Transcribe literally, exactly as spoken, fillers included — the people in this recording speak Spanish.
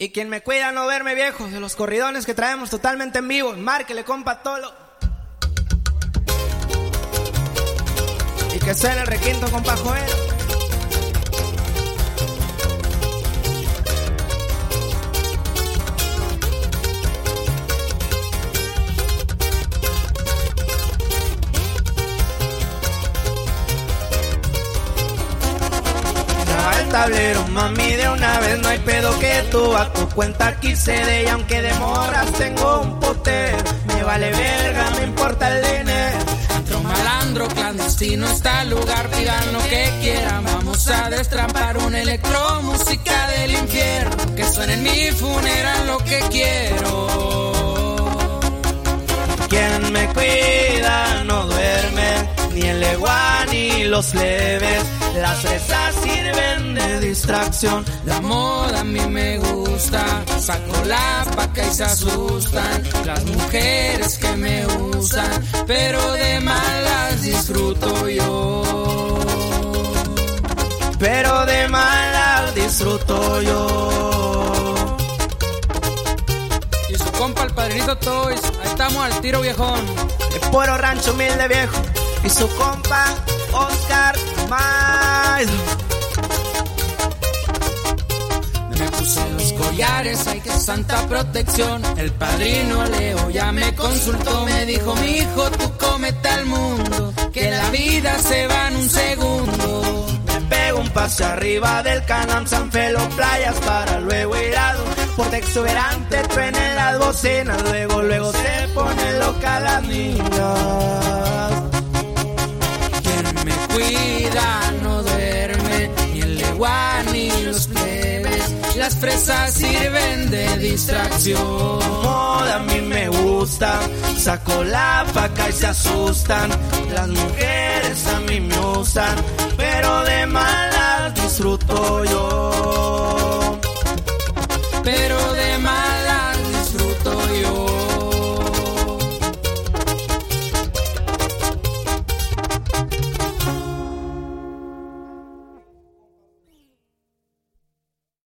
Y quien me cuida no verme viejo, de los corridones que traemos totalmente en vivo. Márquele, compa Tolo. Y que suene el requinto, compa Joel. Tablero, mami, de una vez no hay pedo que tú a tu cuenta aquí se dé. Y aunque demoras tengo un poder, me vale verga, me importa el dinero. Antro malandro clandestino está el lugar, pidan lo que quieran. Vamos a destrampar una electromúsica del infierno, que suene en mi funeral lo que quiero. Quien me cuida no duerme, ni el legua ni los leves. Las fresas sirven de distracción. La moda a mí me gusta, saco la paca y se asustan las mujeres que me usan, pero de malas disfruto yo. Pero de malas disfruto yo. Y su compa el Padrinito Toys, ahí estamos al tiro, viejón. El puro rancho humilde viejo. Y su compa Oscar Maido. Me puse los collares, hay que santa protección. El padrino Leo ya me consultó, me dijo: mi hijo, tú cómete al mundo, que la vida se va en un segundo. Me pego un pase arriba del Canam San Felo, playas para luego ir a por exuberante, truenen las bocinas, luego, luego se pone loca las niñas. Me cuida, no duerme, ni el legua ni los plebes. Las fresas sirven de distracción. Moda a mí me gusta, saco la faca y se asustan. Las mujeres a mí me usan, pero de malas disfruto yo.